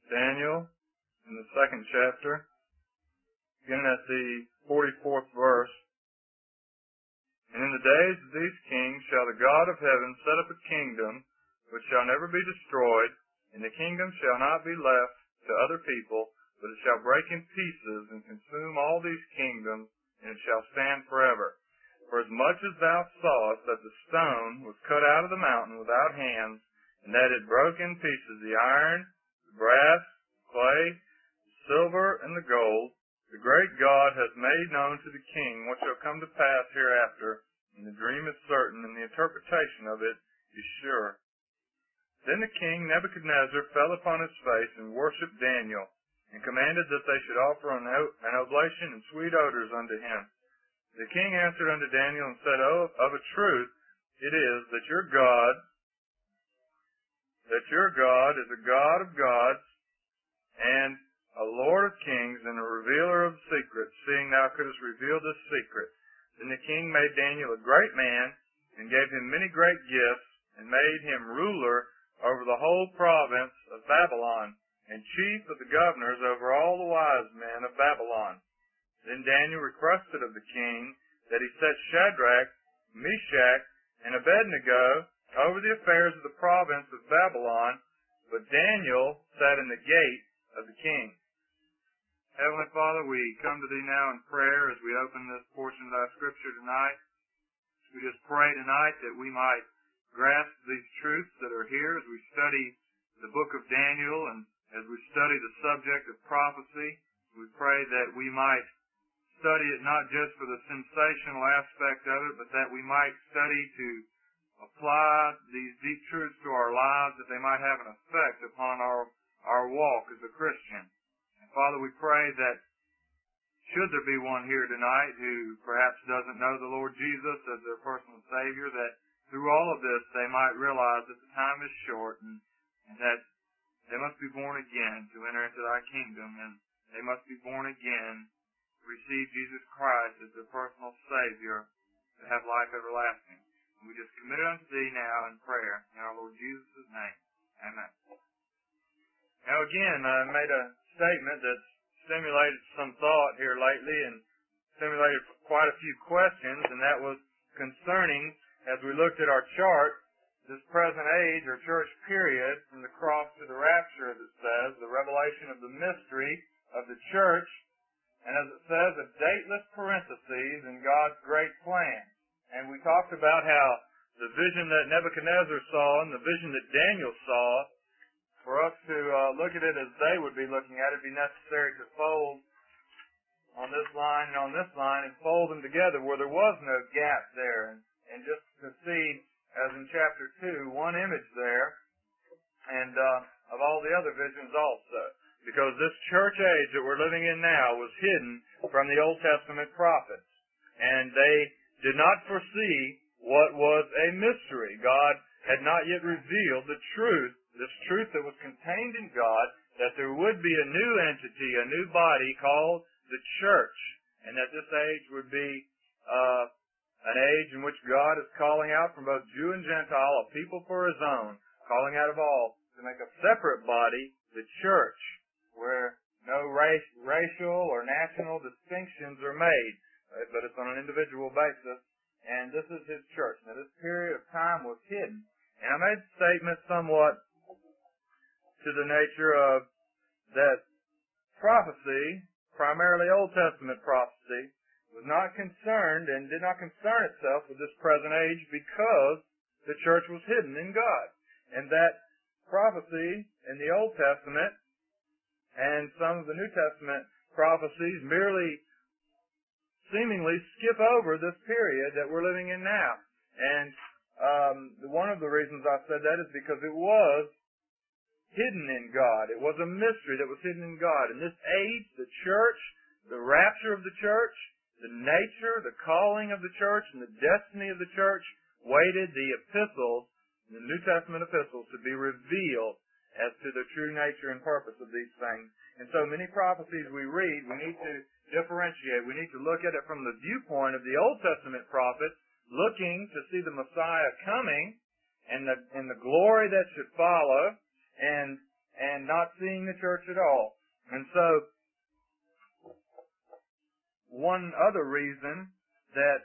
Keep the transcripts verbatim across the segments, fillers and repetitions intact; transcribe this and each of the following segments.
Daniel in the second chapter, beginning at the forty-fourth verse. And in the days of these kings shall the God of heaven set up a kingdom which shall never be destroyed, and the kingdom shall not be left to other people, but it shall break in pieces and consume all these kingdoms, and it shall stand forever. For as much as thou sawest that the stone was cut out of the mountain without hands, and that it broke in pieces the iron, the brass, the clay, the silver, and the gold, the great God hath made known to the king what shall come to pass hereafter, and the dream is certain, and the interpretation of it is sure. Then the king Nebuchadnezzar fell upon his face and worshipped Daniel, and commanded that they should offer an oblation and sweet odors unto him. The king answered unto Daniel and said, Oh, of a truth it is that your God, that your God is a God of gods, and a Lord of kings, and a revealer of secrets, seeing thou couldst reveal this secret. Then the king made Daniel a great man, and gave him many great gifts, and made him ruler over the whole province of Babylon, and chief of the governors over all the wise men of Babylon. Then Daniel requested of the king that he set Shadrach, Meshach, and Abednego over the affairs of the province of Babylon, but Daniel sat in the gate of the king. Heavenly Father, we come to Thee now in prayer as we open this portion of Thy Scripture tonight. We just pray tonight that we might grasp these truths that are here as we study the book of Daniel and as we study the subject of prophecy. We pray that we might study it not just for the sensational aspect of it, but that we might study to apply these deep truths to our lives, that they might have an effect upon our, our walk as a Christian. And Father, we pray that should there be one here tonight who perhaps doesn't know the Lord Jesus as their personal Savior, that through all of this they might realize that the time is short, and, and that they must be born again to enter into Thy kingdom, and they must be born again, receive Jesus Christ as their personal Savior, to have life everlasting. And we just commit it unto Thee now in prayer, in our Lord Jesus' name. Amen. Now again, I made a statement that's stimulated some thought here lately and stimulated quite a few questions, and that was concerning, as we looked at our chart, this present age or church period from the cross to the rapture, as it says, the revelation of the mystery of the church, and as it says, a dateless parentheses in God's great plan. And we talked about how the vision that Nebuchadnezzar saw and the vision that Daniel saw, for us to uh, look at it as they would be looking at it, it'd be necessary to fold on this line and on this line and fold them together where there was no gap there. And, and just to see, as in chapter two, one image there, and uh, of all the other visions also. Because this church age that we're living in now was hidden from the Old Testament prophets. And they did not foresee what was a mystery. God had not yet revealed the truth, this truth that was contained in God, that there would be a new entity, a new body called the church, and that this age would be uh, an age in which God is calling out from both Jew and Gentile, a people for His own, calling out of all to make a separate body, the church, where no race, racial or national distinctions are made, but it's on an individual basis, and this is His church. Now, this period of time was hidden, and I made a statement somewhat to the nature of that prophecy, primarily Old Testament prophecy, was not concerned and did not concern itself with this present age because the church was hidden in God, and that prophecy in the Old Testament and some of the New Testament prophecies merely seemingly skip over this period that we're living in now. And um, one of the reasons I said that is because it was hidden in God. It was a mystery that was hidden in God. In this age, the church, the rapture of the church, the nature, the calling of the church, and the destiny of the church waited the epistles, the New Testament epistles, to be revealed as to the true nature and purpose of these things. And so many prophecies we read, we need to differentiate. We need to look at it from the viewpoint of the Old Testament prophets, looking to see the Messiah coming and the and the glory that should follow, and and not seeing the church at all. And so, one other reason that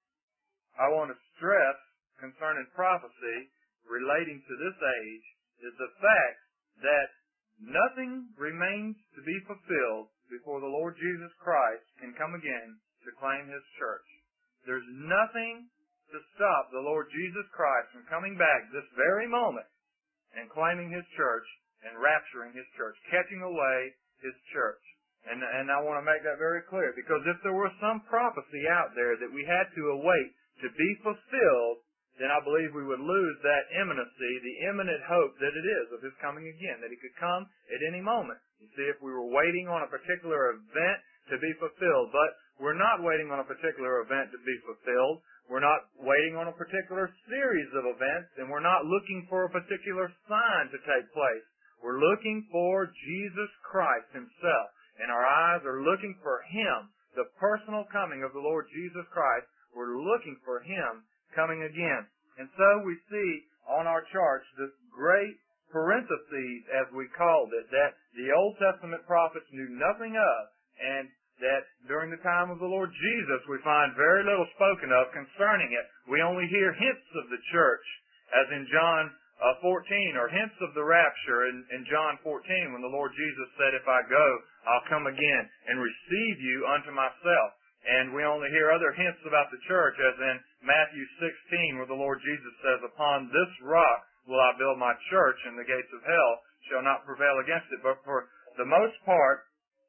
I want to stress concerning prophecy relating to this age is the fact that nothing remains to be fulfilled before the Lord Jesus Christ can come again to claim His church. There's nothing to stop the Lord Jesus Christ from coming back this very moment and claiming His church and rapturing His church, catching away His church. And, and I want to make that very clear, because if there was some prophecy out there that we had to await to be fulfilled, then I believe we would lose that imminency, the imminent hope that it is of His coming again, that He could come at any moment. You see, if we were waiting on a particular event to be fulfilled, but we're not waiting on a particular event to be fulfilled, we're not waiting on a particular series of events, and we're not looking for a particular sign to take place. We're looking for Jesus Christ Himself, and our eyes are looking for Him, the personal coming of the Lord Jesus Christ. We're looking for Him coming again. And so we see on our charts this great parentheses, as we called it, that the Old Testament prophets knew nothing of, and that during the time of the Lord Jesus we find very little spoken of concerning it. We only hear hints of the church, as in John uh, fourteen, or hints of the rapture in, in John fourteen, when the Lord Jesus said, "If I go, I'll come again and receive you unto myself." And we only hear other hints about the church, as in Matthew sixteen, where the Lord Jesus says, "Upon this rock will I build my church, and the gates of hell shall not prevail against it." But for the most part,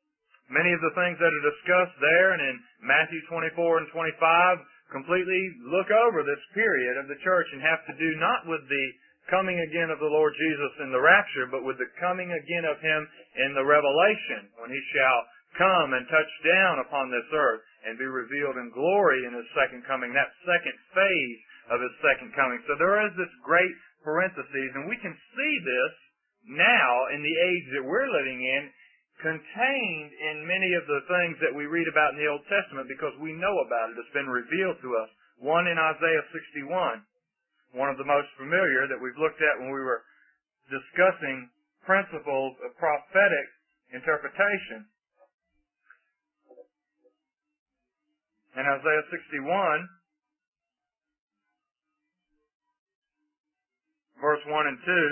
many of the things that are discussed there and in Matthew twenty-four and twenty-five completely look over this period of the church and have to do not with the coming again of the Lord Jesus in the rapture, but with the coming again of Him in the revelation, when He shall come and touch down upon this earth and be revealed in glory in His second coming, that second phase of His second coming. So there is this great parenthesis, and we can see this now in the age that we're living in, contained in many of the things that we read about in the Old Testament, because we know about it. It's been revealed to us. One in Isaiah sixty-one, one of the most familiar that we've looked at when we were discussing principles of prophetic interpretation. In Isaiah sixty-one, verse one and two,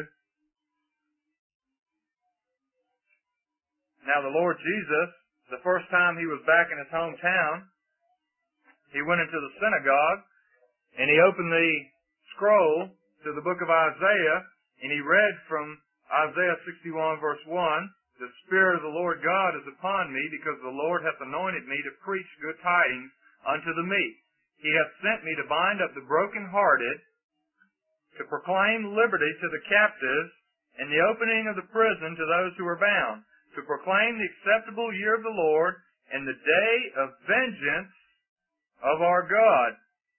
"Now the Lord Jesus, the first time He was back in His hometown, He went into the synagogue, and He opened the scroll to the book of Isaiah, and He read from Isaiah sixty-one, verse one, "The Spirit of the Lord God is upon me, because the Lord hath anointed me to preach good tidings unto the meek. He hath sent me to bind up the brokenhearted, to proclaim liberty to the captives, and the opening of the prison to those who are bound, to proclaim the acceptable year of the Lord, and the day of vengeance of our God,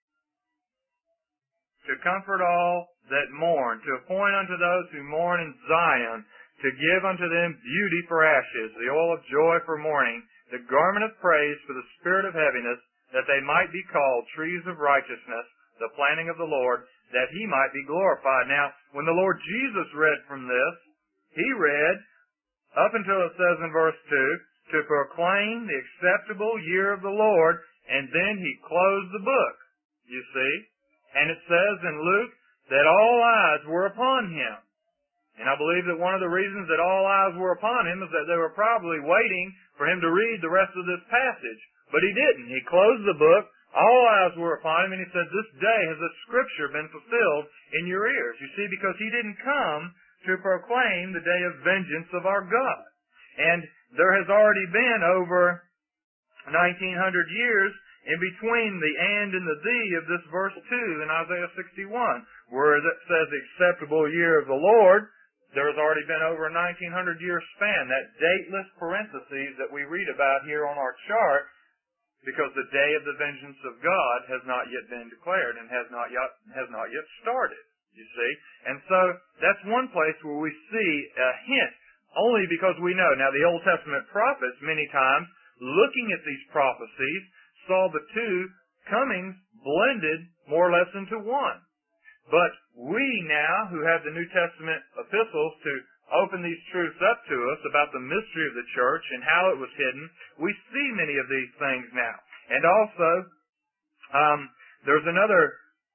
to comfort all that mourn, to appoint unto those who mourn in Zion, to give unto them beauty for ashes, the oil of joy for mourning, the garment of praise for the spirit of heaviness, that they might be called trees of righteousness, the planting of the Lord, that He might be glorified." Now, when the Lord Jesus read from this, He read, up until it says in verse two, "to proclaim the acceptable year of the Lord," and then He closed the book, you see. And it says in Luke that all eyes were upon Him. And I believe that one of the reasons that all eyes were upon Him is that they were probably waiting for Him to read the rest of this passage. But He didn't. He closed the book, all eyes were upon Him, and He said, "This day has the Scripture been fulfilled in your ears." You see, because He didn't come to proclaim the day of vengeance of our God. And there has already been over nineteen hundred years in between the "and" and the "the" of this verse two in Isaiah sixty-one, where it says the acceptable year of the Lord. There has already been over a nineteen hundred year span, that dateless parentheses that we read about here on our chart, because the day of the vengeance of God has not yet been declared and has not yet has not yet started, you see. And so that's one place where we see a hint, only because we know. Now, the Old Testament prophets, many times, looking at these prophecies, saw the two comings blended more or less into one. But we now, who have the New Testament epistles to open these truths up to us about the mystery of the church and how it was hidden, we see many of these things now. And also, um, there's another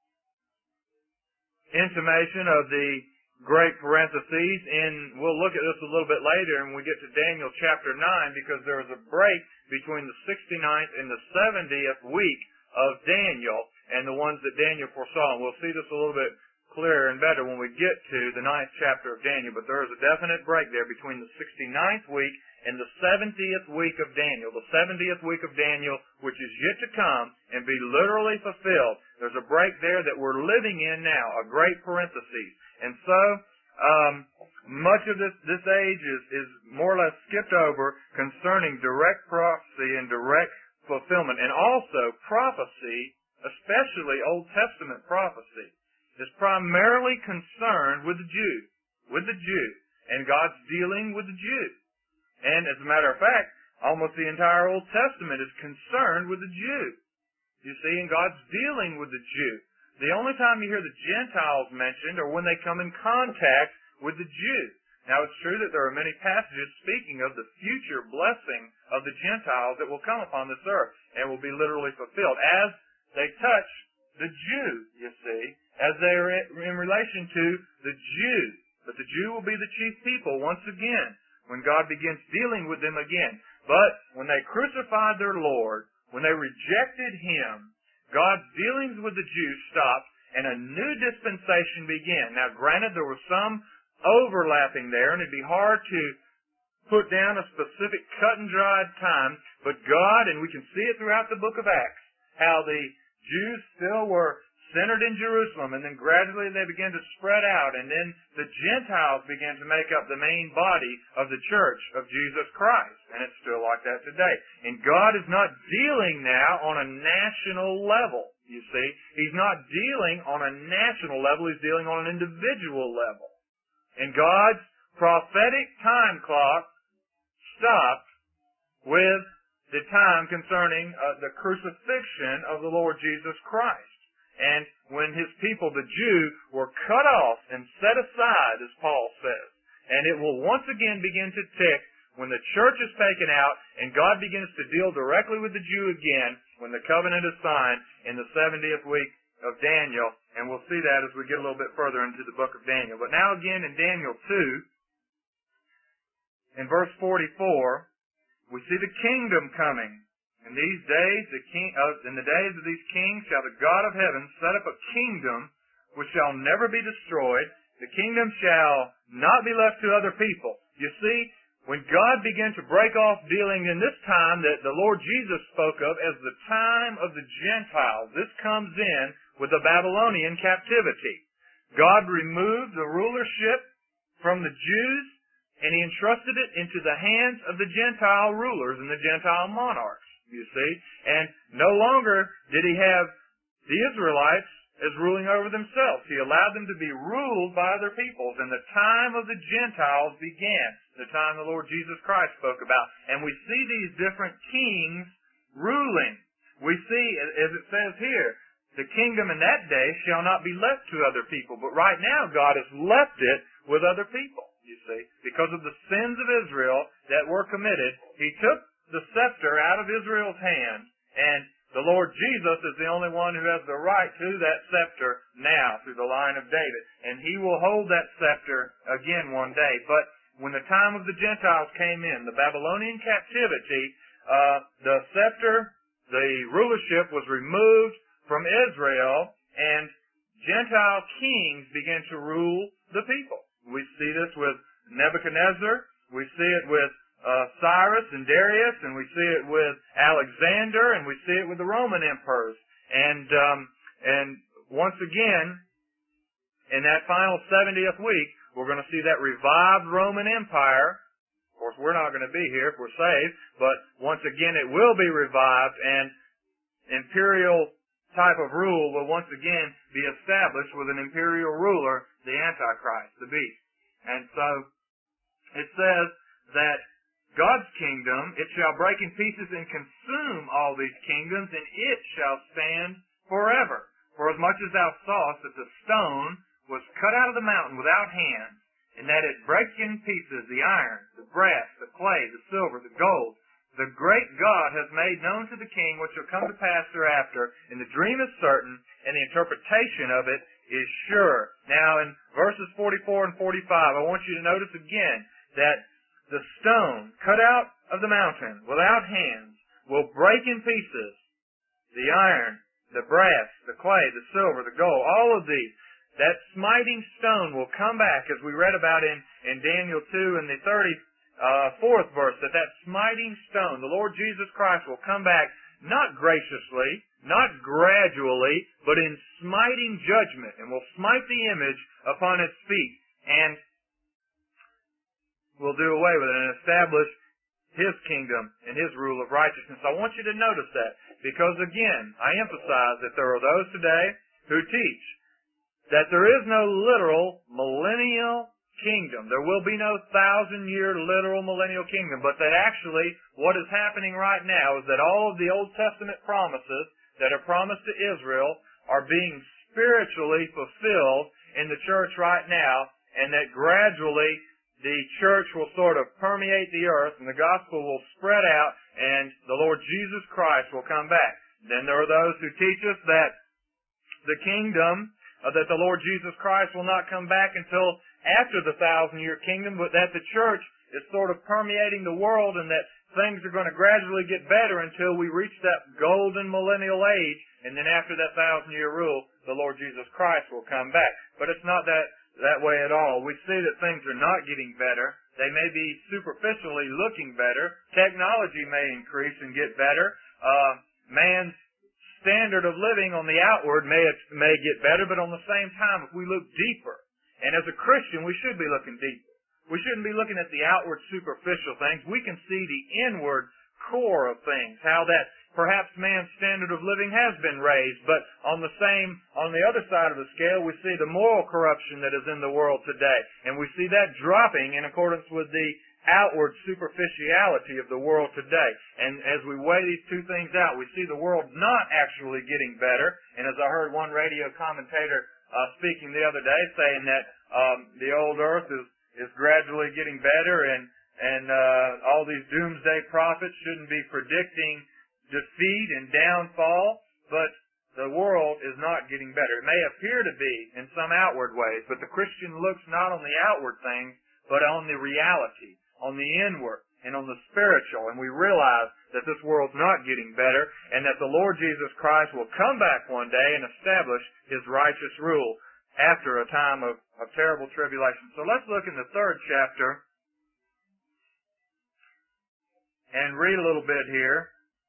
intimation of the great parentheses, and we'll look at this a little bit later when we get to Daniel chapter nine, because there was a break between the sixty-ninth and the seventieth week of Daniel and the ones that Daniel foresaw. And we'll see this a little bit clearer and better when we get to the ninth chapter of Daniel, but there is a definite break there between the sixty-ninth week and the seventieth week of Daniel. The seventieth week of Daniel, which is yet to come and be literally fulfilled. There's a break there that we're living in now, a great parenthesis. And so, um, much of this, this age is, is more or less skipped over concerning direct prophecy and direct fulfillment. And also, prophecy, especially Old Testament prophecy, is primarily concerned with the Jew, with the Jew, and God's dealing with the Jew. And as a matter of fact, almost the entire Old Testament is concerned with the Jew. You see, and God's dealing with the Jew. The only time you hear the Gentiles mentioned are when they come in contact with the Jew. Now, it's true that there are many passages speaking of the future blessing of the Gentiles that will come upon this earth and will be literally fulfilled as they touch the Jew, you see, as they are in relation to the Jew. But the Jew will be the chief people once again when God begins dealing with them again. But when they crucified their Lord, when they rejected Him, God's dealings with the Jews stopped and a new dispensation began. Now, granted, there was some overlapping there, and it'd be hard to put down a specific cut and dried time, but God, and we can see it throughout the book of Acts, how the Jews still were centered in Jerusalem, and then gradually they began to spread out, and then the Gentiles began to make up the main body of the church of Jesus Christ. And it's still like that today. And God is not dealing now on a national level, you see. He's not dealing on a national level, He's dealing on an individual level. And God's prophetic time clock stopped with the time concerning uh, the crucifixion of the Lord Jesus Christ. And when His people, the Jew, were cut off and set aside, as Paul says. And it will once again begin to tick when the church is taken out and God begins to deal directly with the Jew again when the covenant is signed in the seventieth week of Daniel. And we'll see that as we get a little bit further into the book of Daniel. But now again in Daniel two, in verse forty-four, we see the kingdom coming. In these days, the king, uh, in the days of these kings, shall the God of heaven set up a kingdom which shall never be destroyed. The kingdom shall not be left to other people. You see, when God began to break off dealing in this time that the Lord Jesus spoke of as the time of the Gentiles, this comes in with the Babylonian captivity. God removed the rulership from the Jews, and He entrusted it into the hands of the Gentile rulers and the Gentile monarchs. You see, and no longer did He have the Israelites as ruling over themselves. He allowed them to be ruled by other peoples, and the time of the Gentiles began, the time the Lord Jesus Christ spoke about. And we see these different kings ruling. We see, as it says here, the kingdom in that day shall not be left to other people, but right now God has left it with other people, you see. Because of the sins of Israel that were committed, He took the scepter out of Israel's hand, and the Lord Jesus is the only one who has the right to that scepter now through the line of David. And He will hold that scepter again one day. But when the time of the Gentiles came in, the Babylonian captivity, uh, the scepter, the rulership was removed from Israel, and Gentile kings began to rule the people. We see this with Nebuchadnezzar. We see it with Uh, Cyrus and Darius, and we see it with Alexander, and we see it with the Roman emperors. And um, and once again, in that final seventieth week, we're going to see that revived Roman Empire. Of course, we're not going to be here if we're saved, but once again, it will be revived, and imperial type of rule will once again be established with an imperial ruler, the Antichrist, the beast. And so, it says that God's kingdom, it shall break in pieces and consume all these kingdoms, and it shall stand forever. For as much as thou sawest that the stone was cut out of the mountain without hands, and that it breaks in pieces the iron, the brass, the clay, the silver, the gold. The great God has made known to the king what shall come to pass hereafter, and the dream is certain, and the interpretation of it is sure. Now in verses forty-four and forty-five, I want you to notice again that the stone cut out of the mountain without hands will break in pieces the iron, the brass, the clay, the silver, the gold, all of these. That smiting stone will come back, as we read about in, in Daniel two and the thirty-fourth verse, that that smiting stone, the Lord Jesus Christ, will come back not graciously, not gradually, but in smiting judgment, and will smite the image upon its feet, and will do away with it and establish His kingdom and His rule of righteousness. I want you to notice that, because again, I emphasize that there are those today who teach that there is no literal millennial kingdom. There will be no thousand-year literal millennial kingdom, but that actually what is happening right now is that all of the Old Testament promises that are promised to Israel are being spiritually fulfilled in the church right now, and that gradually the church will sort of permeate the earth and the gospel will spread out and the Lord Jesus Christ will come back. Then there are those who teach us that the kingdom, uh, that the Lord Jesus Christ will not come back until after the thousand-year kingdom, but that the church is sort of permeating the world and that things are going to gradually get better until we reach that golden millennial age, and then after that thousand-year rule, the Lord Jesus Christ will come back. But it's not that that way at all. We see that things are not getting better. They may be superficially looking better. Technology may increase and get better. Uh, man's standard of living on the outward may may get better, but on the same time, if we look deeper, and as a Christian, we should be looking deeper. We shouldn't be looking at the outward superficial things. We can see the inward core of things, how that perhaps man's standard of living has been raised, but on the same, on the other side of the scale, we see the moral corruption that is in the world today, and we see that dropping in accordance with the outward superficiality of the world today. And as we weigh these two things out, we see the world not actually getting better, and as I heard one radio commentator uh, speaking the other day saying that um, the old earth is, is gradually getting better, and, and uh, all these doomsday prophets shouldn't be predicting defeat and downfall, but the world is not getting better. It may appear to be in some outward ways, but the Christian looks not on the outward things, but on the reality, on the inward, and on the spiritual, and we realize that this world's not getting better, and that the Lord Jesus Christ will come back one day and establish His righteous rule after a time of, of terrible tribulation. So let's look in the third chapter and read a little bit here.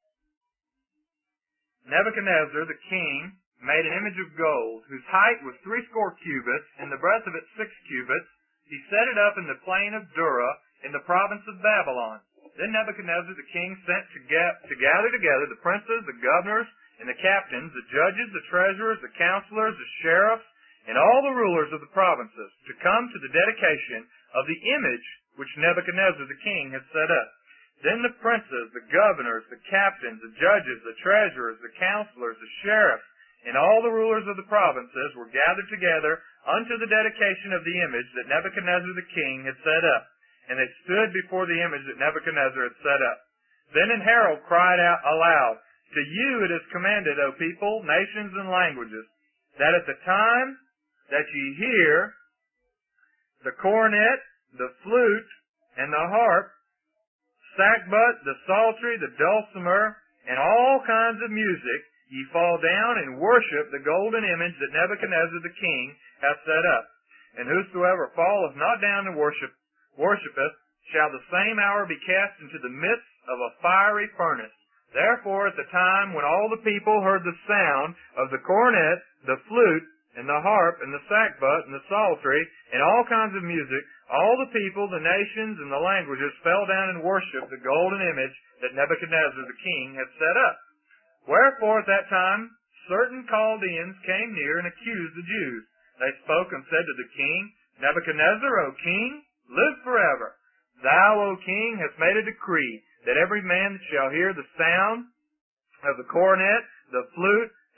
Nebuchadnezzar, the king, made an image of gold, whose height was threescore cubits, and the breadth of it six cubits. He set it up in the plain of Dura, in the province of Babylon. Then Nebuchadnezzar the king sent to, ga- to gather together the princes, the governors, and the captains, the judges, the treasurers, the counselors, the sheriffs, and all the rulers of the provinces, to come to the dedication of the image which Nebuchadnezzar the king had set up. Then the princes, the governors, the captains, the judges, the treasurers, the counselors, the sheriffs, and all the rulers of the provinces were gathered together unto the dedication of the image that Nebuchadnezzar the king had set up. And they stood before the image that Nebuchadnezzar had set up. Then an herald cried out aloud, To you it is commanded, O people, nations, and languages, that at the time that ye hear the cornet, the flute, and the harp, sackbut, the psaltery, the dulcimer, and all kinds of music, ye fall down and worship the golden image that Nebuchadnezzar the king hath set up. And whosoever falleth not down and worship, worshipeth, shall the same hour be cast into the midst of a fiery furnace. Therefore, at the time when all the people heard the sound of the cornet, the flute, and the harp, and the sackbut, and the psaltery, and all kinds of music, all the people, the nations, and the languages fell down and worshipped the golden image that Nebuchadnezzar the king had set up. Wherefore at that time certain Chaldeans came near and accused the Jews. They spoke and said to the king, Nebuchadnezzar, O king, live forever. Thou, O king, hast made a decree that every man that shall hear the sound of the cornet, the flute,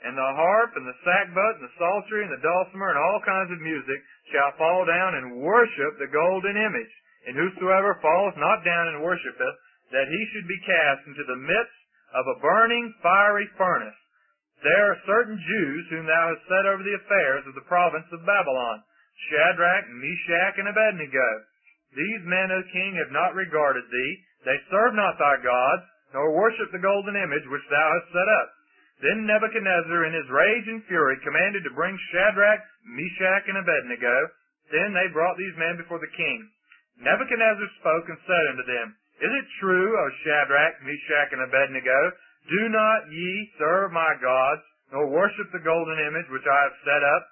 and the harp, and the sackbut, and the psaltery, and the dulcimer, and all kinds of music, shall fall down and worship the golden image. And whosoever falleth not down and worshipeth, that he should be cast into the midst of a burning fiery furnace. There are certain Jews whom thou hast set over the affairs of the province of Babylon, Shadrach, Meshach, and Abednego. These men, O king, have not regarded thee. They serve not thy gods, nor worship the golden image which thou hast set up. Then Nebuchadnezzar in his rage and fury commanded to bring Shadrach, Meshach, and Abednego. Then they brought these men before the king. Nebuchadnezzar spoke and said unto them, Is it true, O Shadrach, Meshach, and Abednego, do not ye serve my gods, nor worship the golden image which I have set up?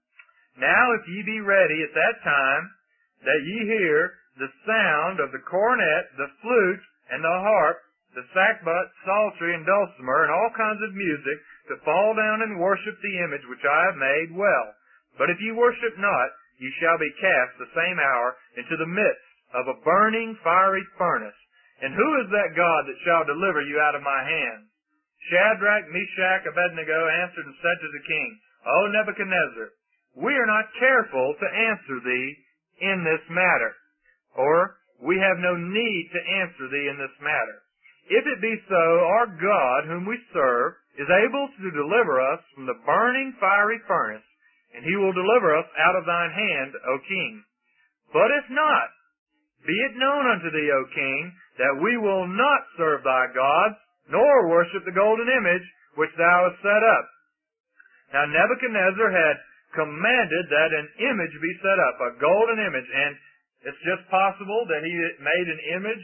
Now if ye be ready at that time, that ye hear the sound of the cornet, the flute, and the harp, the sackbut, psaltery, and dulcimer, and all kinds of music, to fall down and worship the image which I have made, well. But if ye worship not, ye shall be cast the same hour into the midst of a burning fiery furnace. And who is that God that shall deliver you out of my hand? Shadrach, Meshach, Abednego answered and said to the king, O Nebuchadnezzar, we are not careful to answer thee in this matter, or we have no need to answer thee in this matter. If it be so, our God, whom we serve, is able to deliver us from the burning fiery furnace, and he will deliver us out of thine hand, O king. But if not, be it known unto thee, O king, that we will not serve thy gods, nor worship the golden image which thou hast set up. Now Nebuchadnezzar had commanded that an image be set up, a golden image, and it's just possible that he made an image,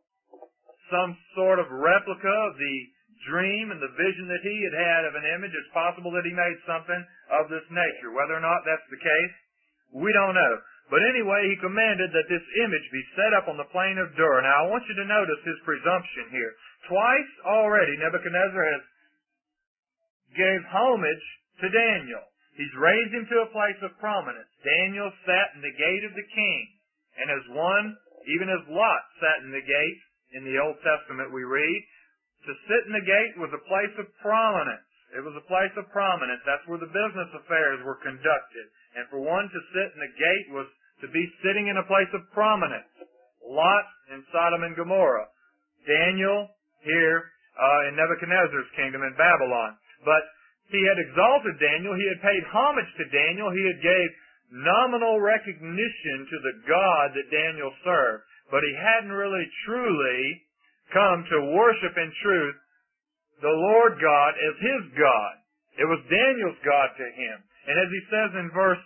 some sort of replica of the dream and the vision that he had had of an image. It's possible that he made something of this nature. Whether or not that's the case, we don't know. But anyway, he commanded that this image be set up on the plain of Dura. Now, I want you to notice his presumption here. Twice already, Nebuchadnezzar has gave homage to Daniel. He's raised him to a place of prominence. Daniel sat in the gate of the king. And as one, even as Lot sat in the gate, in the Old Testament we read, to sit in the gate was a place of prominence. It was a place of prominence. That's where the business affairs were conducted. And for one to sit in the gate was to be sitting in a place of prominence. Lot in Sodom and Gomorrah. Daniel here uh, in Nebuchadnezzar's kingdom in Babylon. But he had exalted Daniel. He had paid homage to Daniel. He had gave nominal recognition to the God that Daniel served. But he hadn't really truly come to worship in truth the Lord God as his God. It was Daniel's God to him. And as he says in verse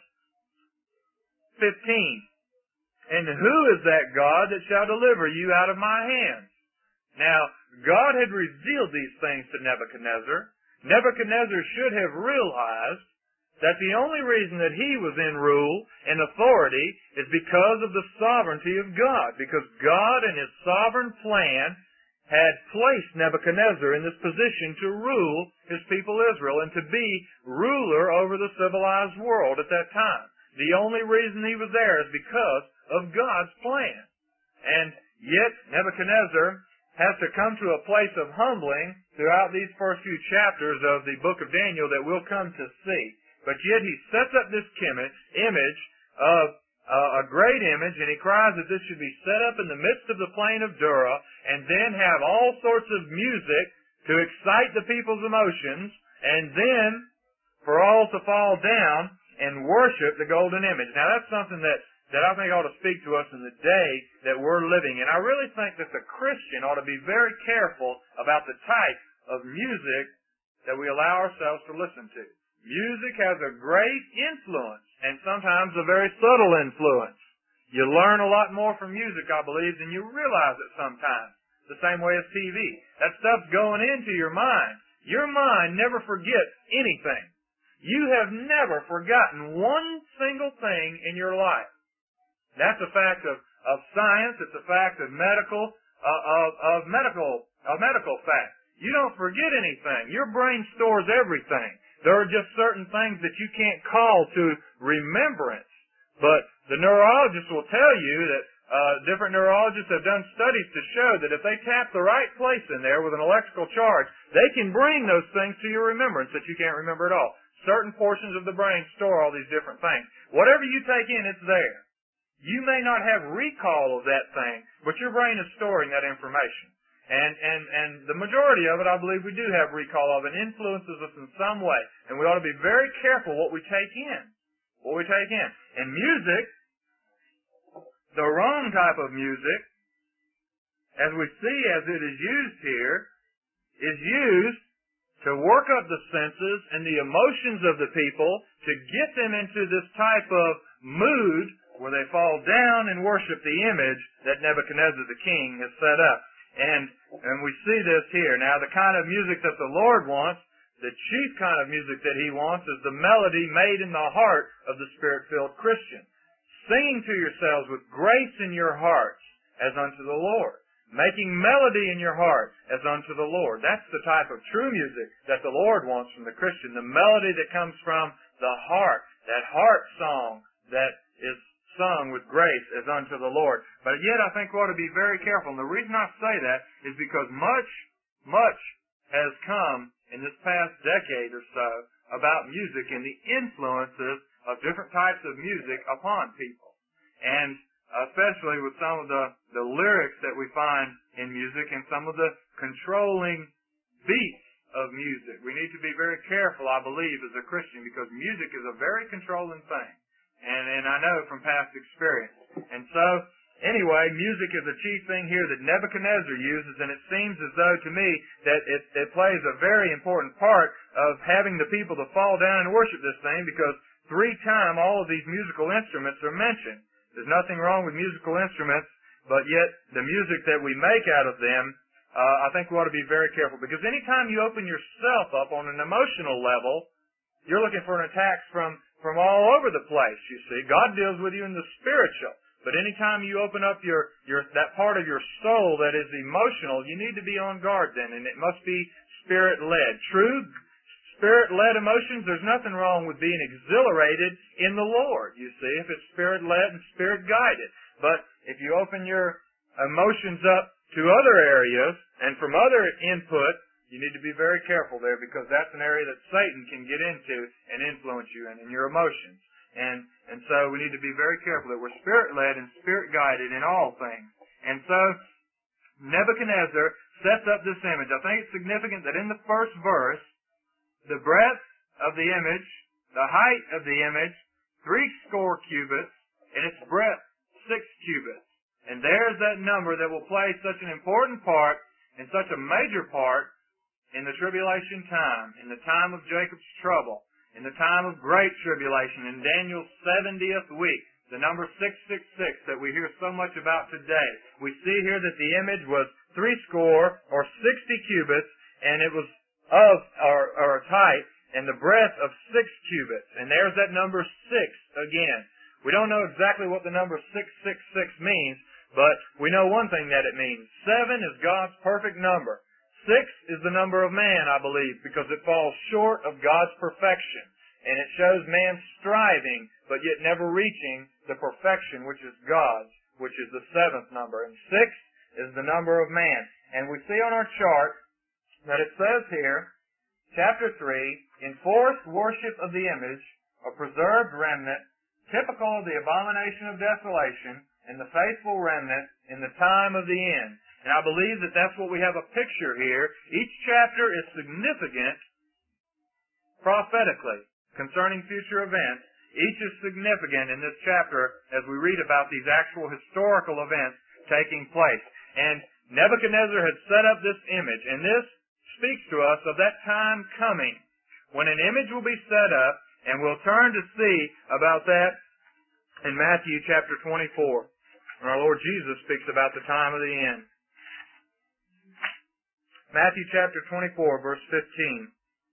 fifteen, and who is that God that shall deliver you out of my hands? Now, God had revealed these things to Nebuchadnezzar. Nebuchadnezzar should have realized that the only reason that he was in rule and authority is because of the sovereignty of God. Because God in his sovereign plan had placed Nebuchadnezzar in this position to rule his people Israel and to be ruler over the civilized world at that time. The only reason he was there is because of God's plan. And yet Nebuchadnezzar has to come to a place of humbling throughout these first few chapters of the book of Daniel that we'll come to see. But yet he sets up this image of uh, a great image, and he cries that this should be set up in the midst of the plain of Dura, and then have all sorts of music to excite the people's emotions, and then for all to fall down and worship the golden image. Now that's something that, that I think ought to speak to us in the day that we're living in. I really think that the Christian ought to be very careful about the type of music that we allow ourselves to listen to. Music has a great influence, and sometimes a very subtle influence. You learn a lot more from music, I believe, than you realize it sometimes. The same way as T V. That stuff's going into your mind. Your mind never forgets anything. You have never forgotten one single thing in your life. That's a fact of, of science. It's a fact of medical, uh, of, of medical, a medical fact. You don't forget anything. Your brain stores everything. There are just certain things that you can't call to remembrance. But the neurologist will tell you that Uh, different neurologists have done studies to show that if they tap the right place in there with an electrical charge, they can bring those things to your remembrance that you can't remember at all. Certain portions of the brain store all these different things. Whatever you take in, it's there. You may not have recall of that thing, but your brain is storing that information. And, and, and the majority of it, I believe we do have recall of. It influences us in some way. And we ought to be very careful what we take in. What we take in. And music, the wrong type of music, as we see as it is used here, is used to work up the senses and the emotions of the people to get them into this type of mood where they fall down and worship the image that Nebuchadnezzar the king has set up. And, and we see this here. Now, the kind of music that the Lord wants, the chief kind of music that He wants, is the melody made in the heart of the Spirit-filled Christian. Singing to yourselves with grace in your hearts as unto the Lord. Making melody in your heart as unto the Lord. That's the type of true music that the Lord wants from the Christian. The melody that comes from the heart. That heart song that is sung with grace as unto the Lord. But yet I think we ought to be very careful. And the reason I say that is because much, much has come in this past decade or so about music and the influences of different types of music upon people. And especially with some of the, the lyrics that we find in music and some of the controlling beats of music. We need to be very careful, I believe, as a Christian, because music is a very controlling thing. And, and I know from past experience. And so, anyway, music is a chief thing here that Nebuchadnezzar uses, and it seems as though to me that it, it plays a very important part of having the people to fall down and worship this thing, because three times all of these musical instruments are mentioned. There's nothing wrong with musical instruments, but yet the music that we make out of them, uh, I think we ought to be very careful. Because anytime you open yourself up on an emotional level, you're looking for an attack from, from all over the place, you see. God deals with you in the spiritual. But anytime you open up your, your that part of your soul that is emotional, you need to be on guard then, and it must be Spirit-led. True Spirit-led emotions, there's nothing wrong with being exhilarated in the Lord, you see, if it's Spirit-led and Spirit-guided. But if you open your emotions up to other areas and from other input, you need to be very careful there, because that's an area that Satan can get into and influence you in, in your emotions. And, and so we need to be very careful that we're Spirit-led and Spirit-guided in all things. And so Nebuchadnezzar sets up this image. I think it's significant that in the first verse, the breadth of the image, the height of the image, three score cubits, and its breadth, six cubits. And there's that number that will play such an important part and such a major part in the tribulation time, in the time of Jacob's trouble, in the time of great tribulation, in Daniel's seventieth week, the number six six six that we hear so much about today. We see here that the image was three score or sixty cubits, and it was of or, or its height, and the breadth of six cubits. And there's that number six again. We don't know exactly what the number six six six means, but we know one thing that it means. Seven is God's perfect number. Six is the number of man, I believe, because it falls short of God's perfection. And it shows man striving, but yet never reaching the perfection which is God's, which is the seventh number. And six is the number of man. And we see on our chart that it says here, chapter three, enforced worship of the image, a preserved remnant, typical of the abomination of desolation, and the faithful remnant in the time of the end. And I believe that that's what we have a picture here. Each chapter is significant prophetically concerning future events. Each is significant in this chapter as we read about these actual historical events taking place. And Nebuchadnezzar had set up this image, and this speaks to us of that time coming when an image will be set up, and we'll turn to see about that in Matthew chapter twenty-four. And our Lord Jesus speaks about the time of the end. Matthew chapter twenty-four, verse fifteen.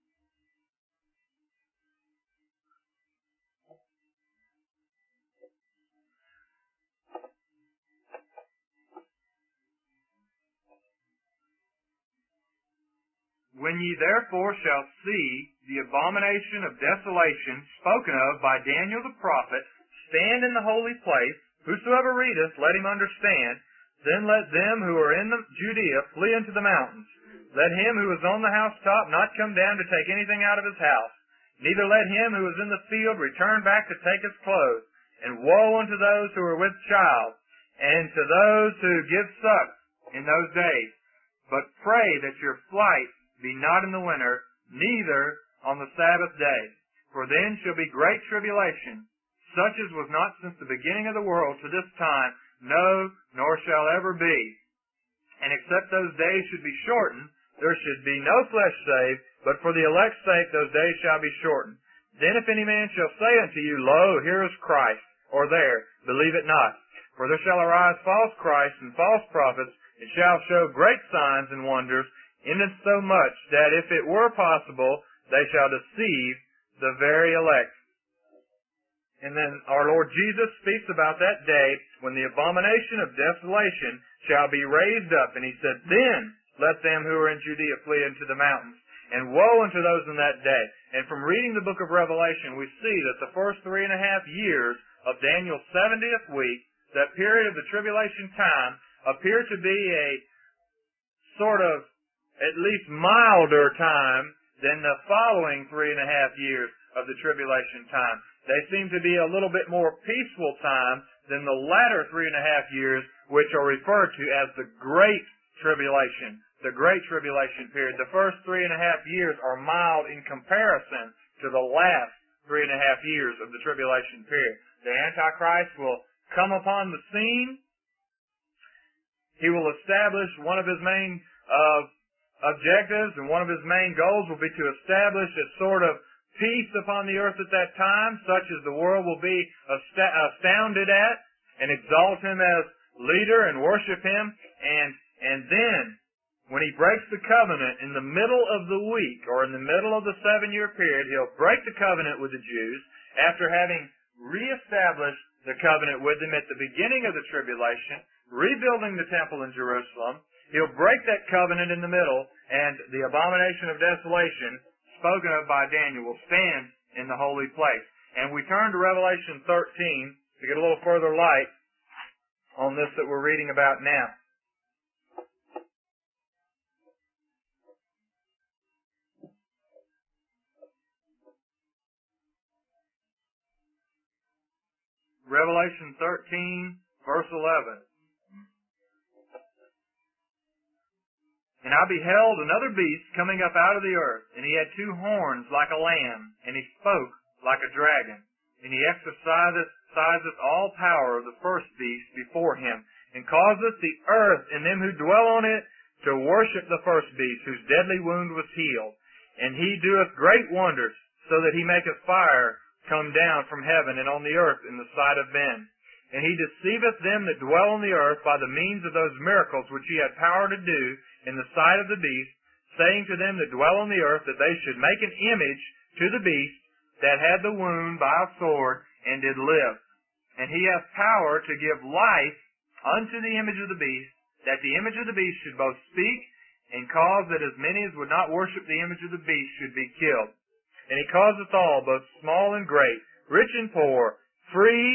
When ye therefore shall see the abomination of desolation spoken of by Daniel the prophet stand in the holy place, Whosoever readeth, let him understand. Then let them who are in the Judea flee into the mountains. Let him who is on the housetop not come down to take anything out of his house. Neither let him who is in the field return back to take his clothes. And woe unto those who are with child, and to those who give suck in those days. But pray that your flight be not in the winter, neither on the Sabbath day. For then shall be great tribulation, such as was not since the beginning of the world to this time, no, nor shall ever be. And except those days should be shortened, there should be no flesh saved, but for the elect's sake those days shall be shortened. Then if any man shall say unto you, Lo, here is Christ, or there, believe it not. For there shall arise false Christs and false prophets, and shall show great signs and wonders, insomuch that if it were possible, they shall deceive the very elect. And then our Lord Jesus speaks about that day when the abomination of desolation shall be raised up. And he said, Then let them who are in Judea flee into the mountains. And woe unto those in that day. And from reading the book of Revelation, we see that the first three and a half years of Daniel's seventieth week, that period of the tribulation time, appear to be a sort of at least milder time than the following three and a half years of the tribulation time. They seem to be a little bit more peaceful time than the latter three and a half years, which are referred to as the Great Tribulation. The Great Tribulation period. The first three and a half years are mild in comparison to the last three and a half years of the tribulation period. The Antichrist will come upon the scene. He will establish one of his main uh, objectives, and one of his main goals will be to establish a sort of peace upon the earth at that time, such as the world will be astounded at, and exalt him as leader and worship him. And, and then, when he breaks the covenant in the middle of the week, or in the middle of the seven-year period, he'll break the covenant with the Jews after having reestablished the covenant with them at the beginning of the tribulation, rebuilding the temple in Jerusalem. He'll break that covenant in the middle, and the abomination of desolation, spoken of by Daniel, will stand in the holy place. And we turn to Revelation thirteen to get a little further light on this that we're reading about now. Revelation thirteen, verse eleven. And I beheld another beast coming up out of the earth, and he had two horns like a lamb, and he spoke like a dragon. And he exerciseth, exerciseth all power of the first beast before him, and causeth the earth and them who dwell on it to worship the first beast, whose deadly wound was healed. And he doeth great wonders, so that he maketh fire come down from heaven and on the earth in the sight of men. And he deceiveth them that dwell on the earth by the means of those miracles which he had power to do in the sight of the beast, saying to them that dwell on the earth that they should make an image to the beast that had the wound by a sword and did live. And he hath power to give life unto the image of the beast, that the image of the beast should both speak and cause that as many as would not worship the image of the beast should be killed. And he causeth all, both small and great, rich and poor, free,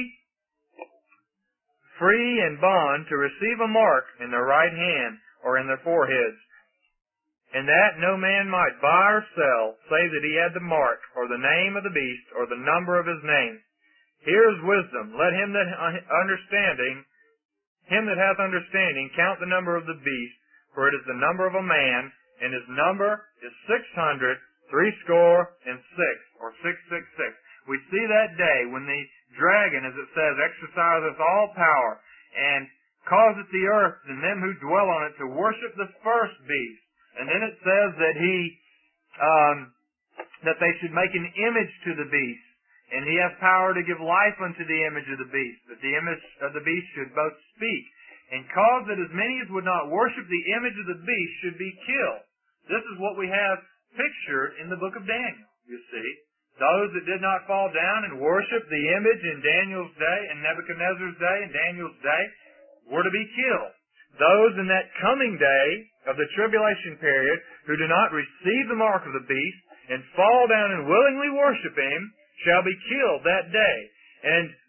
free and bond, to receive a mark in their right hand or in their foreheads, and that no man might buy or sell, save that he had the mark, or the name of the beast, or the number of his name. Here is wisdom. Let him that understanding, him that hath understanding, count the number of the beast, for it is the number of a man, and his number is six hundred, threescore and six, or six six six. We see that day when the dragon, as it says, exerciseth all power, and causeth the earth and them who dwell on it to worship the first beast. And then it says that he, um, that they should make an image to the beast, and he hath power to give life unto the image of the beast, that the image of the beast should both speak, and cause that as many as would not worship the image of the beast should be killed. This is what we have pictured in the book of Daniel, you see. Those that did not fall down and worship the image in Daniel's day, and Nebuchadnezzar's day, and Daniel's day, were to be killed. Those in that coming day of the tribulation period who do not receive the mark of the beast and fall down and willingly worship him shall be killed that day. And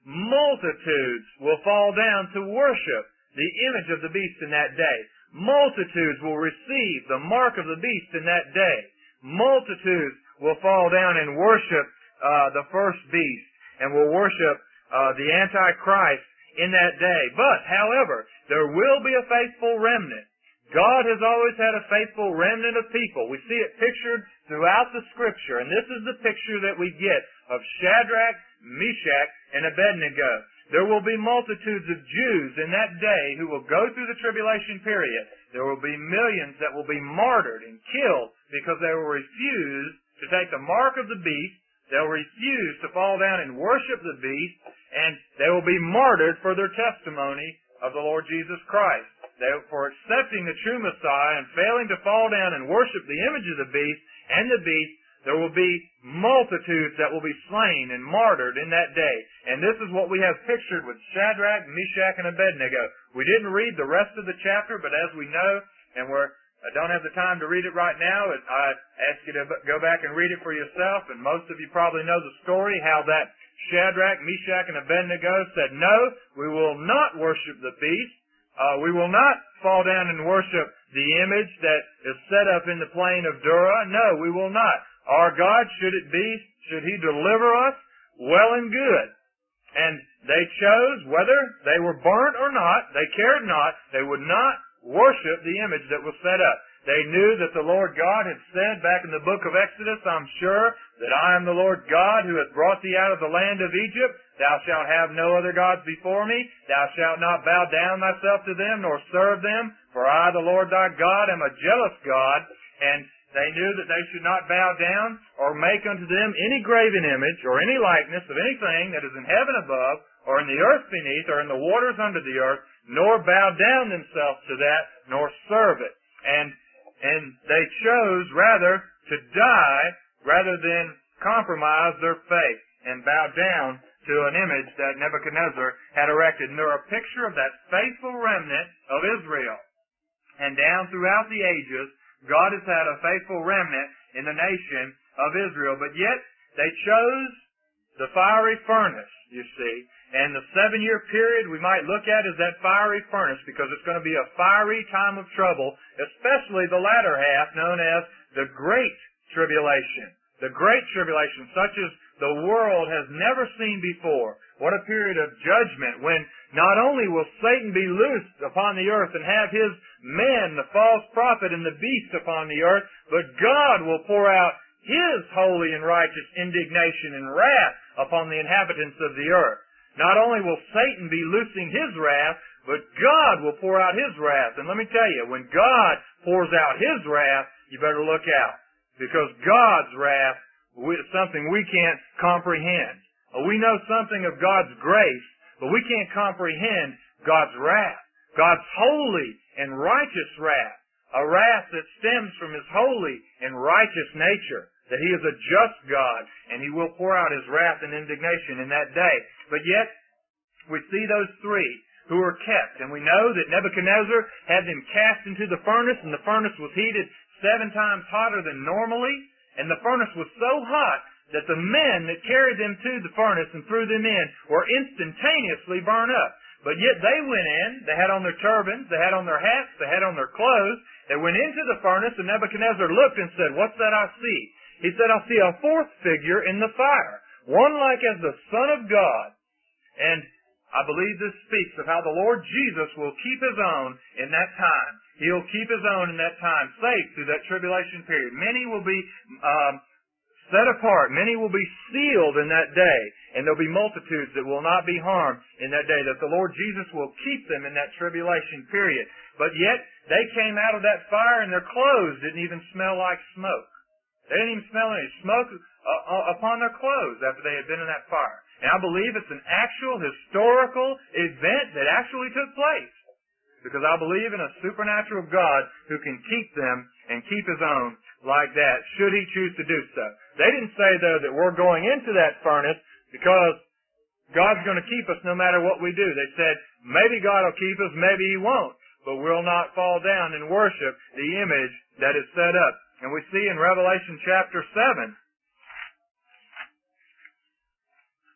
multitudes will fall down to worship the image of the beast in that day. Multitudes will receive the mark of the beast in that day. Multitudes will fall down and worship uh, the first beast and will worship uh, the Antichrist in that day. But, however, there will be a faithful remnant. God has always had a faithful remnant of people. We see it pictured throughout the Scripture, and this is the picture that we get of Shadrach, Meshach, and Abednego. There will be multitudes of Jews in that day who will go through the tribulation period. There will be millions that will be martyred and killed because they will refuse to take the mark of the beast. They'll refuse to fall down and worship the beast, and they will be martyred for their testimony of the Lord Jesus Christ. They, for accepting the true Messiah and failing to fall down and worship the image of the beast and the beast, there will be multitudes that will be slain and martyred in that day. And this is what we have pictured with Shadrach, Meshach, and Abednego. We didn't read the rest of the chapter, but as we know, and we're, I don't have the time to read it right now, I ask you to go back and read it for yourself, and most of you probably know the story, how that Shadrach, Meshach, and Abednego said, no, we will not worship the beast. Uh, we will not fall down and worship the image that is set up in the plain of Dura. No, we will not. Our God, should it be, should He deliver us, well and good. And they chose, whether they were burnt or not, they cared not, they would not worship the image that was set up. They knew that the Lord God had said back in the book of Exodus, I'm sure, that I am the Lord God who hath brought thee out of the land of Egypt. Thou shalt have no other gods before me. Thou shalt not bow down thyself to them, nor serve them. For I, the Lord thy God, am a jealous God. And they knew that they should not bow down or make unto them any graven image or any likeness of anything that is in heaven above or in the earth beneath or in the waters under the earth, nor bow down themselves to that, nor serve it. And and they chose rather to die rather than compromise their faith and bow down to an image that Nebuchadnezzar had erected. And they're a picture of that faithful remnant of Israel. And down throughout the ages, God has had a faithful remnant in the nation of Israel. But yet, they chose the fiery furnace, you see. And the seven-year period we might look at is that fiery furnace, because it's going to be a fiery time of trouble, especially the latter half, known as the Great Tribulation. The Great Tribulation, such as the world has never seen before. What a period of judgment when not only will Satan be loosed upon the earth and have his men, the false prophet and the beast upon the earth, but God will pour out His holy and righteous indignation and wrath upon the inhabitants of the earth. Not only will Satan be loosing his wrath, but God will pour out His wrath. And let me tell you, when God pours out His wrath, you better look out. Because God's wrath is something we can't comprehend. We know something of God's grace, but we can't comprehend God's wrath. God's holy and righteous wrath. A wrath that stems from His holy and righteous nature. That He is a just God, and He will pour out His wrath and indignation in that day. But yet, we see those three who were kept, and we know that Nebuchadnezzar had them cast into the furnace, and the furnace was heated seven times hotter than normally, and the furnace was so hot that the men that carried them to the furnace and threw them in were instantaneously burned up. But yet they went in, they had on their turbans, they had on their hats, they had on their clothes, they went into the furnace, and Nebuchadnezzar looked and said, "What's that I see?" He said, "I see a fourth figure in the fire, one like as the Son of God." And I believe this speaks of how the Lord Jesus will keep His own in that time. He'll keep His own in that time, safe through that tribulation period. Many will be um, set apart. Many will be sealed in that day. And there'll be multitudes that will not be harmed in that day, that the Lord Jesus will keep them in that tribulation period. But yet, they came out of that fire and their clothes didn't even smell like smoke. They didn't even smell any smoke uh, upon their clothes after they had been in that fire. And I believe it's an actual historical event that actually took place. Because I believe in a supernatural God who can keep them and keep His own like that, should He choose to do so. They didn't say, though, that we're going into that furnace because God's going to keep us no matter what we do. They said, maybe God will keep us, maybe He won't. But we'll not fall down and worship the image that is set up. And we see in Revelation chapter seven,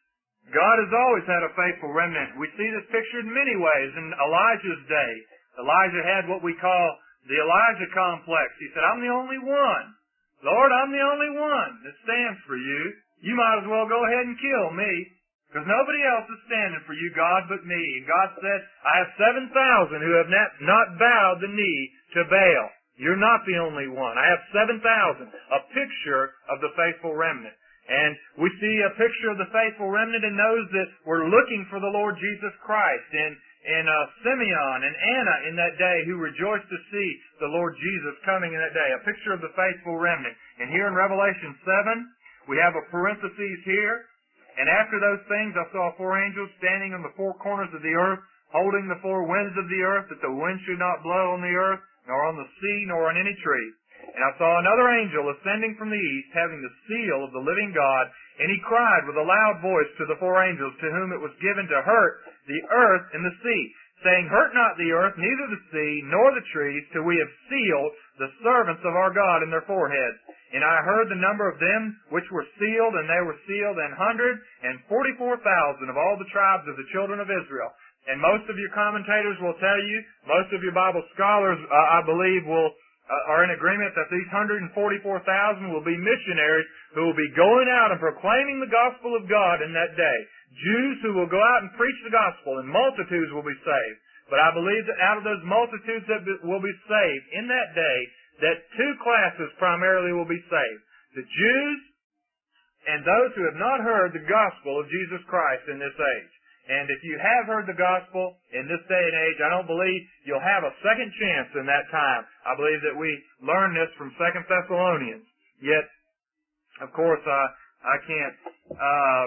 God has always had a faithful remnant. We see this pictured in many ways. In Elijah's day, Elijah had what we call the Elijah complex. He said, I'm the only one. Lord, I'm the only one that stands for you. You might as well go ahead and kill me, because nobody else is standing for you, God, but me. And God said, I have seven thousand who have not, not bowed the knee to Baal. You're not the only one. I have seven thousand. A picture of the faithful remnant. And we see a picture of the faithful remnant in those that were looking for the Lord Jesus Christ. And, and uh, Simeon and Anna in that day who rejoiced to see the Lord Jesus coming in that day. A picture of the faithful remnant. And here in Revelation seven, we have a parenthesis here. And after those things I saw four angels standing on the four corners of the earth, holding the four winds of the earth, that the wind should not blow on the earth, nor on the sea, nor on any tree. And I saw another angel ascending from the east, having the seal of the living God, and he cried with a loud voice to the four angels, to whom it was given to hurt the earth and the sea, saying, Hurt not the earth, neither the sea, nor the trees, till we have sealed the servants of our God in their foreheads. And I heard the number of them which were sealed, and they were sealed an hundred and forty-four thousand of all the tribes of the children of Israel. And most of your commentators will tell you, most of your Bible scholars, uh, I believe, will uh, are in agreement that these one hundred forty-four thousand will be missionaries who will be going out and proclaiming the gospel of God in that day. Jews who will go out and preach the gospel, and multitudes will be saved. But I believe that out of those multitudes that will be saved in that day, that two classes primarily will be saved. The Jews and those who have not heard the gospel of Jesus Christ in this age. And if you have heard the gospel in this day and age, I don't believe you'll have a second chance in that time. I believe that we learn this from Second Thessalonians. Yet, of course, uh, I can't uh,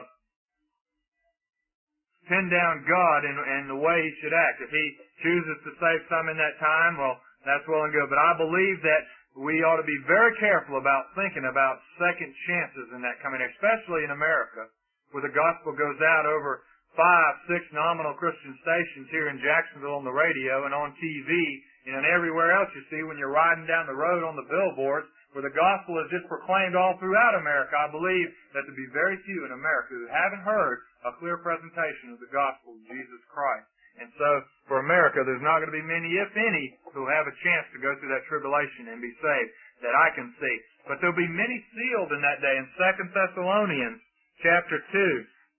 pin down God in, in the way He should act. If He chooses to save some in that time, well, that's well and good. But I believe that we ought to be very careful about thinking about second chances in that coming, especially in America, where the gospel goes out over five, six nominal Christian stations here in Jacksonville on the radio and on T V, and everywhere else you see when you're riding down the road on the billboards, where the gospel is just proclaimed all throughout America. I believe that there be very few in America who haven't heard a clear presentation of the gospel of Jesus Christ. And so, for America, there's not going to be many, if any, who have a chance to go through that tribulation and be saved, that I can see. But there'll be many sealed in that day. In Second Thessalonians chapter two,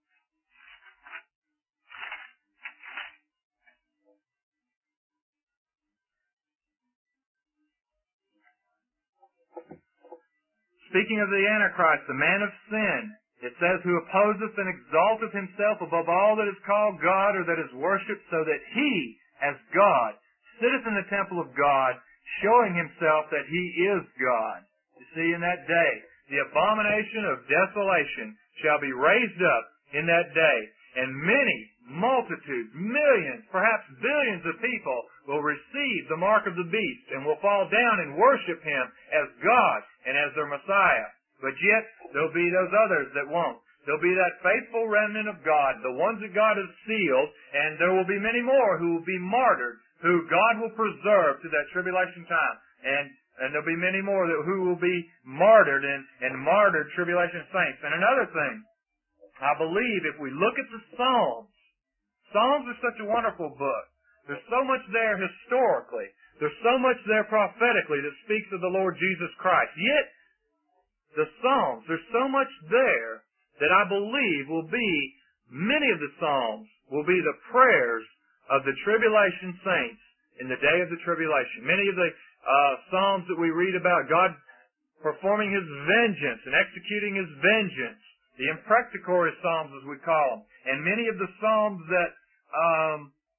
speaking of the Antichrist, the man of sin, it says, who opposeth and exalteth himself above all that is called God or that is worshipped, so that he, as God, sitteth in the temple of God, showing himself that he is God. You see, in that day, the abomination of desolation shall be raised up in that day, and many, multitudes, millions, perhaps billions of people will receive the mark of the beast and will fall down and worship him as God and as their Messiah. But yet, there'll be those others that won't. There'll be that faithful remnant of God, the ones that God has sealed, and there will be many more who will be martyred, who God will preserve to that tribulation time. And and there'll be many more that, who will be martyred and, and martyred tribulation saints. And another thing, I believe if we look at the Psalms, Psalms are such a wonderful book. There's so much there historically. There's so much there prophetically that speaks of the Lord Jesus Christ. Yet, the Psalms, there's so much there that I believe will be, many of the Psalms will be the prayers of the tribulation saints in the day of the tribulation. Many of the uh, Psalms that we read about God performing His vengeance and executing His vengeance, the imprecatory Psalms as we call them, and many of the Psalms that um,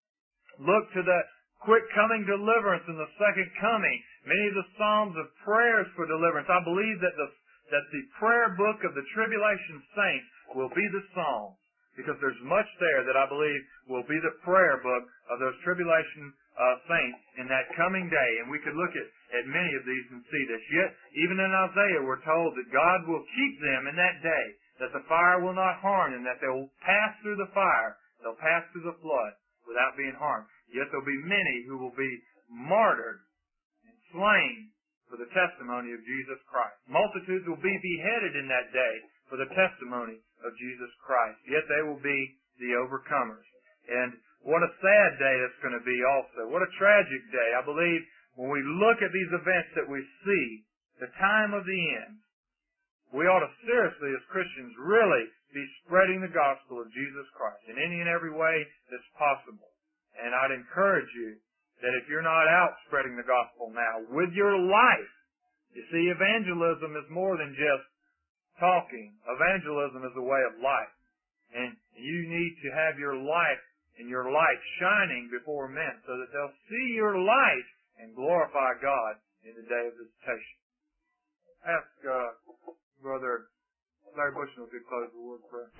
look to the quick coming deliverance and the second coming, many of the Psalms of prayers for deliverance. I believe that the that the prayer book of the tribulation saints will be the Psalms, because there's much there that I believe will be the prayer book of those tribulation uh, saints in that coming day. And we could look at, at many of these and see this. Yet, even in Isaiah, we're told that God will keep them in that day, that the fire will not harm them, that they'll pass through the fire, they'll pass through the flood without being harmed. Yet there'll be many who will be martyred and slain for the testimony of Jesus Christ. Multitudes will be beheaded in that day for the testimony of Jesus Christ. Yet they will be the overcomers. And what a sad day that's going to be also. What a tragic day. I believe when we look at these events that we see, the time of the end, we ought to seriously, as Christians, really be spreading the gospel of Jesus Christ in any and every way that's possible. And I'd encourage you that if you're not out spreading the gospel now, with your life, you see, evangelism is more than just talking. Evangelism is a way of life. And you need to have your life and your light shining before men so that they'll see your light and glorify God in the day of visitation. Ask uh, Brother Larry Bushnell to close the word prayer.